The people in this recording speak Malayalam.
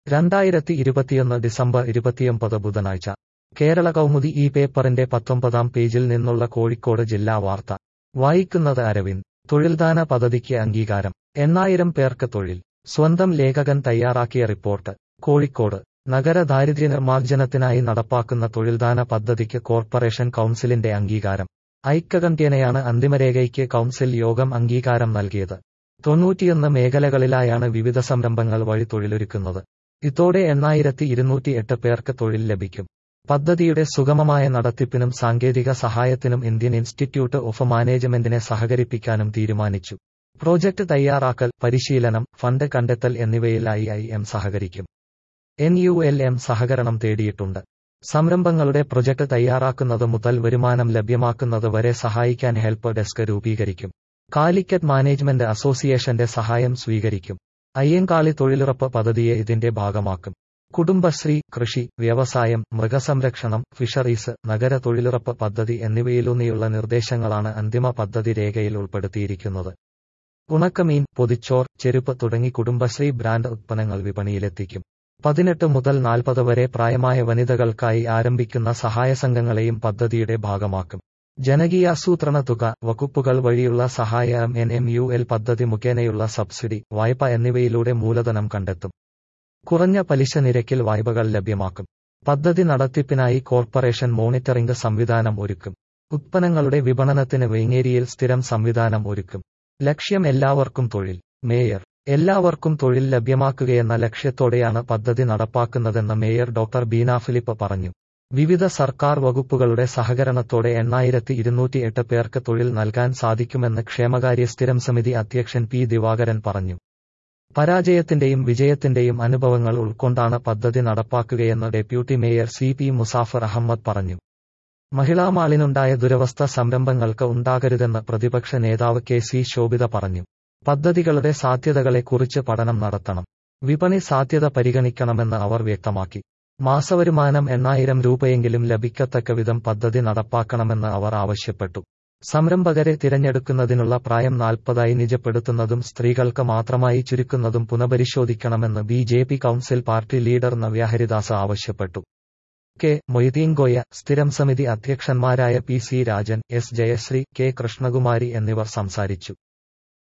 2021 ഡിസംബർ 29 ബുധനാഴ്ച കേരള കൗമുദി ഈ പേപ്പറിന്റെ 19-ാം പേജിൽ നിന്നുള്ള കോഴിക്കോട് ജില്ലാ വാർത്ത വായിക്കുന്നത് അരവിന്ദ്. തൊഴിൽദാന പദ്ധതിക്ക് അംഗീകാരം, 8,000 പേർക്ക് തൊഴിൽ. സ്വന്തം ലേഖകൻ തയ്യാറാക്കിയ റിപ്പോർട്ട്. കോഴിക്കോട് നഗര ദാരിദ്ര്യനിർമ്മാർജ്ജനത്തിനായി നടപ്പാക്കുന്ന തൊഴിൽദാന പദ്ധതിക്ക് കോർപ്പറേഷൻ കൗൺസിലിന്റെ അംഗീകാരം. ഐക്യകണ്ഠ്യേനയാണ് അന്തിമരേഖയ്ക്ക് കൗൺസിൽ യോഗം അംഗീകാരം നൽകിയത്. 91 മേഖലകളിലായാണ് വിവിധ സംരംഭങ്ങൾ വഴി തൊഴിലൊരുക്കുന്നത്. ഇതോടെ 8,208 പേർക്ക് തൊഴിൽ ലഭിക്കും. പദ്ധതിയുടെ സുഗമമായ നടത്തിപ്പിനും സാങ്കേതിക സഹായത്തിനും ഇന്ത്യൻ ഇൻസ്റ്റിറ്റ്യൂട്ട് ഓഫ് മാനേജ്മെന്റിനെ സഹകരിപ്പിക്കാനും തീരുമാനിച്ചു. പ്രോജക്ട് തയ്യാറാക്കൽ, പരിശീലനം, ഫണ്ട് കണ്ടെത്തൽ എന്നിവയിൽ IIM സഹകരിക്കും. NULM സഹകരണം തേടിയിട്ടുണ്ട്. സംരംഭങ്ങളുടെ പ്രൊജക്ട് തയ്യാറാക്കുന്നത് മുതൽ വരുമാനം ലഭ്യമാക്കുന്നത് വരെ സഹായിക്കാൻ ഹെൽപ്പ് ഡെസ്ക് രൂപീകരിക്കും. കാലിക്കറ്റ് മാനേജ്മെന്റ് അസോസിയേഷന്റെ സഹായം സ്വീകരിക്കും. അയ്യങ്കാളി തൊഴിലുറപ്പ് പദ്ധതിയെ ഇതിന്റെ ഭാഗമാക്കും. കുടുംബശ്രീ, കൃഷി, വ്യവസായം, മൃഗസംരക്ഷണം, ഫിഷറീസ്, നഗര തൊഴിലുറപ്പ് പദ്ധതി എന്നിവയിലൂന്നിയുള്ള നിർദ്ദേശങ്ങളാണ് അന്തിമ പദ്ധതി രേഖയിൽ ഉൾപ്പെടുത്തിയിരിക്കുന്നത്. ഉണക്കമീൻ, പൊതിച്ചോർ, ചെരുപ്പ് തുടങ്ങി കുടുംബശ്രീ ബ്രാൻഡ് ഉത്പന്നങ്ങൾ വിപണിയിലെത്തിക്കും. 18 മുതൽ 40 വരെ പ്രായമായ വനിതകൾക്കായി ആരംഭിക്കുന്ന സഹായസംഘങ്ങളെയും പദ്ധതിയുടെ ഭാഗമാക്കും. ജനകീയാസൂത്രണ തുക, വകുപ്പുകൾ വഴിയുള്ള സഹായം, NMUL പദ്ധതി മുഖേനയുള്ള സബ്സിഡി, വായ്പ എന്നിവയിലൂടെ മൂലധനം കണ്ടെത്തും. കുറഞ്ഞ പലിശ നിരക്കിൽ വായ്പകൾ ലഭ്യമാക്കും. പദ്ധതി നടത്തിപ്പിനായി കോർപ്പറേഷൻ മോണിറ്ററിംഗ് സംവിധാനം ഒരുക്കും. ഉത്പന്നങ്ങളുടെ വിപണനത്തിന് വേങ്ങേരിയിൽ സ്ഥിരം സംവിധാനം ഒരുക്കും. ലക്ഷ്യം എല്ലാവർക്കും തൊഴിൽ. മേയർ എല്ലാവർക്കും തൊഴിൽ ലഭ്യമാക്കുകയെന്ന ലക്ഷ്യത്തോടെയാണ് പദ്ധതി നടപ്പാക്കുന്നതെന്ന് മേയർ ഡോക്ടർ ബീന ഫിലിപ്പ് പറഞ്ഞു. വിവിധ സർക്കാർ വകുപ്പുകളുടെ സഹകരണത്തോടെ 8,208 പേർക്ക് തൊഴിൽ നൽകാൻ സാധിക്കുമെന്ന് ക്ഷേമകാര്യ സ്ഥിരം സമിതി അധ്യക്ഷൻ P. ദിവാകരൻ പറഞ്ഞു. പരാജയത്തിന്റെയും വിജയത്തിന്റെയും അനുഭവങ്ങൾ ഉൾക്കൊണ്ടാണ് പദ്ധതി നടപ്പാക്കുകയെന്ന് deputy mayor CP Musafar Ahammed പറഞ്ഞു. മഹിളാമാളിനുണ്ടായ ദുരവസ്ഥ സംരംഭങ്ങൾക്ക് ഉണ്ടാകരുതെന്ന് പ്രതിപക്ഷ നേതാവ് KC ശോഭിത പറഞ്ഞു. പദ്ധതികളുടെ സാധ്യതകളെക്കുറിച്ച് പഠനം നടത്തണം. വിപണി സാധ്യത പരിഗണിക്കണമെന്ന് അവർ വ്യക്തമാക്കി. മാസവരുമാനം 8,000 രൂപയെങ്കിലും ലഭിക്കത്തക്കവിധം പദ്ധതി നടപ്പാക്കണമെന്ന് അവർ ആവശ്യപ്പെട്ടു. സംരംഭകരെ തിരഞ്ഞെടുക്കുന്നതിനുള്ള പ്രായം 40 നിജപ്പെടുത്തുന്നതും സ്ത്രീകൾക്ക് മാത്രമായി ചുരുക്കുന്നതും പുനഃപരിശോധിക്കണമെന്ന് BJP council party leader Navya Haridas ആവശ്യപ്പെട്ടു. K. മൊയ്തീൻ ഗോയ, സ്ഥിരം സമിതി അധ്യക്ഷന്മാരായ PC Rajan, S. Jayashree, K. Krishnakumari എന്നിവർ സംസാരിച്ചു.